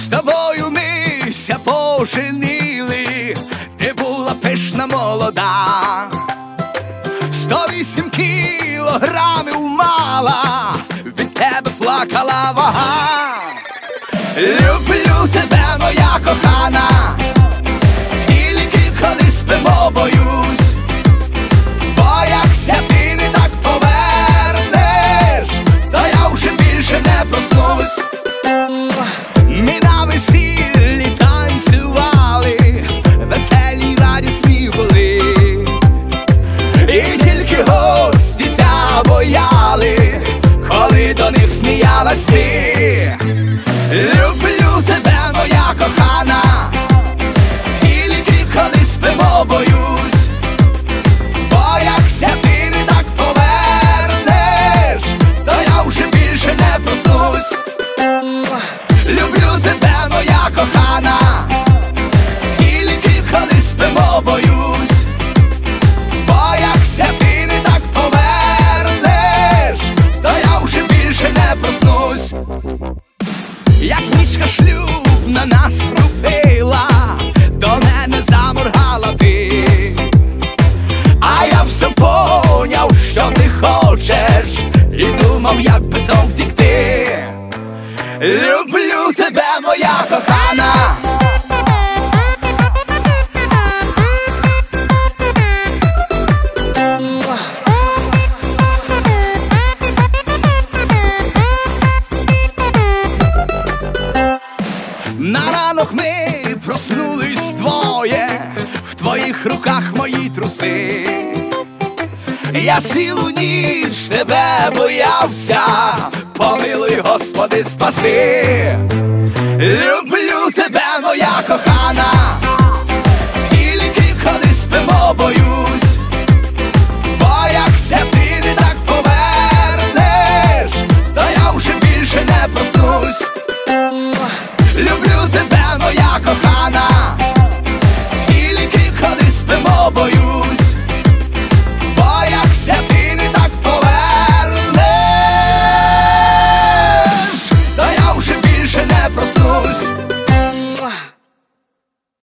З тобою мися поженили, ти була пишна молода, 108 кілограмів мала, від тебе плакала вага. Люблю тебе, моя кохана, тільки коли спимо боюсь, боякся ти не так повернеш, то я вже більше не проснусь. Ми на весіллі танцювали, веселі радісні були, і тільки гості ся бояли, коли до них сміялась ти. Люблю тебе, моя кохана, тільки коли спимо боюсь, боякся ти не так повернеш, то я вже більше не проснусь. Люблю тебе, моя кохана, тільки коли спимо боюсь, боякся ти не так повернеш, то я вже більше не проснусь. Як нічка шлюбна наступила, до мене заморгала ти, а я все поняв, що ти хочеш, і думав, як би то втікти. Люблю тебе, моя кохана. На ранок ми проснулись двоє, в твоїх руках мої труси. Я цілу ніч тебе боявся, помилуй, Господи, спаси. Люблю тебе, моя кохана.